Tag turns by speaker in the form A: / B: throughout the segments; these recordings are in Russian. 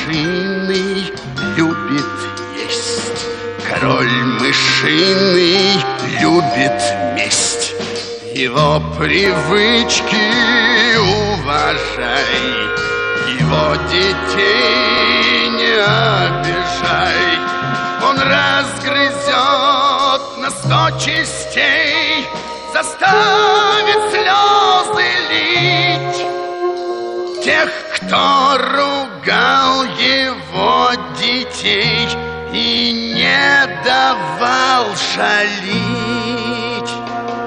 A: мышиный любит есть. Король мышиный любит месть. Его привычки уважай, его детей не обижай. Он разгрызет на 100 частей, заставит слезы лить тех, кто ругал его детей и не давал шалить.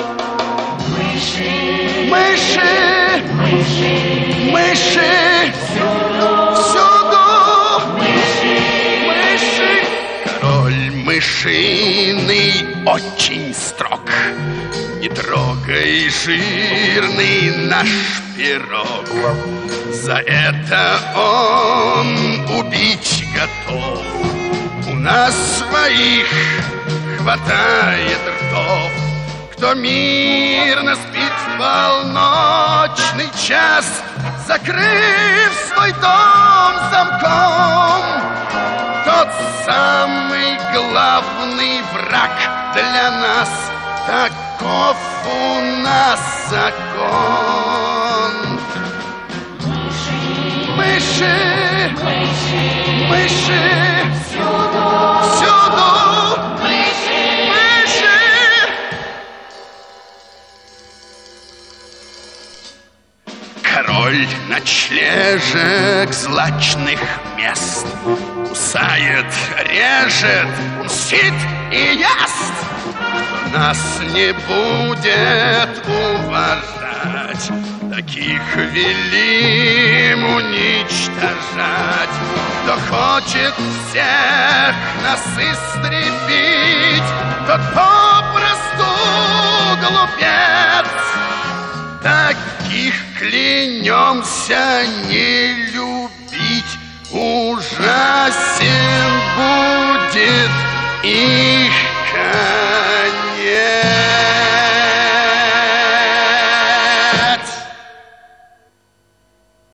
B: Мыши,
A: Мыши,
B: мыши,
A: мыши,
B: всюду,
A: мыши.
B: мыши.
A: Король мышиный очень строг. Не трогай жирный наш пирог. За это он убить готов. У нас своих хватает ртов. Кто мирно спит в полночный час, закрыв свой дом замком, тот самый главный враг для нас. Таков у нас закон. Мыши,
B: Мыши,
A: мыши,
B: всюду,
A: всюду
B: мыши.
A: мыши. Король ночлежек злачных мест кусает, режет, мстит и ест. Нас не будет уважать, таких велим уничтожать. Кто хочет всех нас истребить, тот попросту глупец. Таких клянемся не любить, ужасен будет их